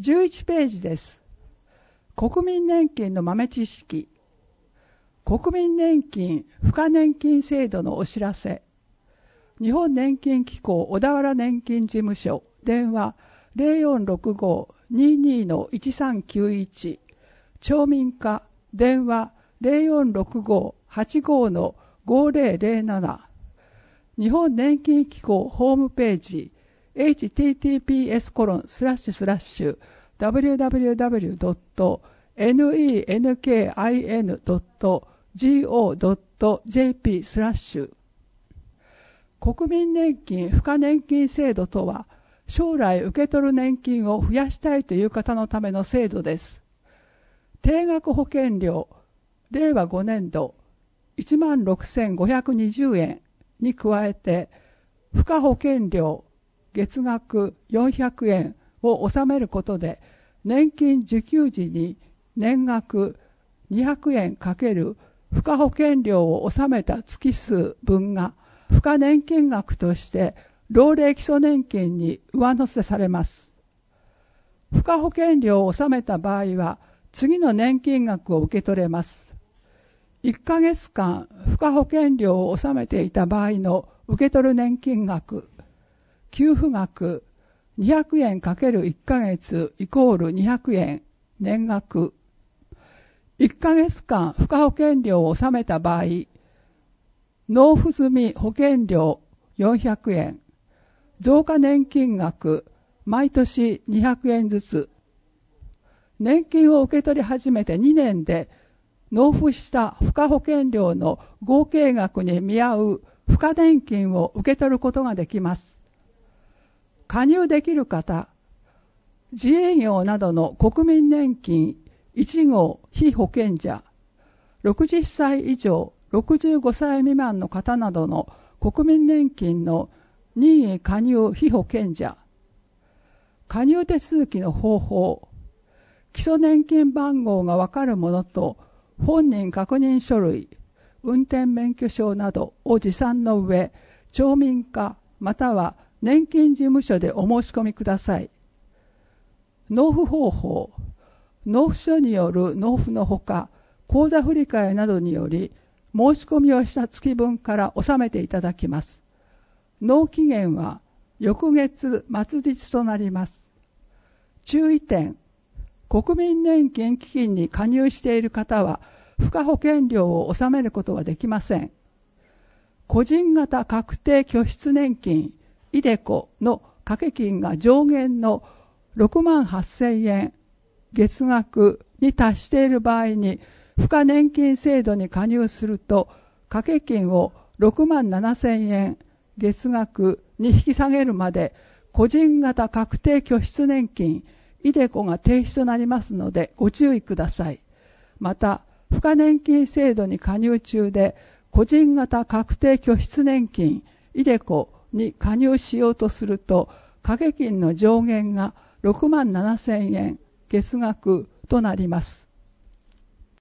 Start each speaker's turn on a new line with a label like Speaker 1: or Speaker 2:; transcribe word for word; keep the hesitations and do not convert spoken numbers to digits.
Speaker 1: じゅういちページです。国民年金の豆知識。国民年金付加年金制度のお知らせ。日本年金機構小田原年金事務所電話 ゼロよんろくご にーにー のいちさんきゅういち、町民課電話 ゼロよんろくご はちご のごぜろぜろなな、日本年金機構ホームページ エイチティーティーピーエスコロンスラッシュスラッシュ ダブリューダブリューダブリュードットネンキンドットゴードットジェーピー スラッシュ。国民年金付加年金制度とは、将来受け取る年金を増やしたいという方のための制度です。定額保険料れいわごねんどいちまんろくせんごひゃくにじゅうえんに加えて、付加保険料月額よんひゃくえんを納めることで、年金受給時に年額にひゃくえん×付加保険料を納めた月数分が付加年金額として老齢基礎年金に上乗せされます。付加保険料を納めた場合は次の年金額を受け取れます。いっかげつかん付加保険料を納めていた場合の受け取る年金額、給付額にひゃくえん ×いっ ヶ月イコールにひゃくえん年額。いっかげつかん付加保険料を納めた場合、納付済み保険料よんひゃくえん、増加年金額毎年にひゃくえんずつ。年金を受け取り始めてにねんで納付した付加保険料の合計額に見合う付加年金を受け取ることができます。加入できる方、自営業などの国民年金いち号被保険者、ろくじゅっさい以上ろくじゅうごさい未満の方などの国民年金の任意加入被保険者。加入手続きの方法、基礎年金番号がわかるものと本人確認書類、運転免許証などを持参の上、町民課または年金事務所でお申し込みください。納付方法、納付書による納付のほか、口座振替などにより申し込みをした月分から納めていただきます。納期限は翌月末日となります。注意点、国民年金基金に加入している方は付加保険料を納めることはできません。個人型確定拠出年金イデコの掛け金が上限のろくまんはっせんえん月額に達している場合に付加年金制度に加入すると掛け金をろくまんななせんえん月額に引き下げるまで個人型確定拠出年金イデコが停止となりますのでご注意ください。また付加年金制度に加入中で個人型確定拠出年金イデコに加入しようとすると掛け金の上限がろくまんななせんえん月額となります。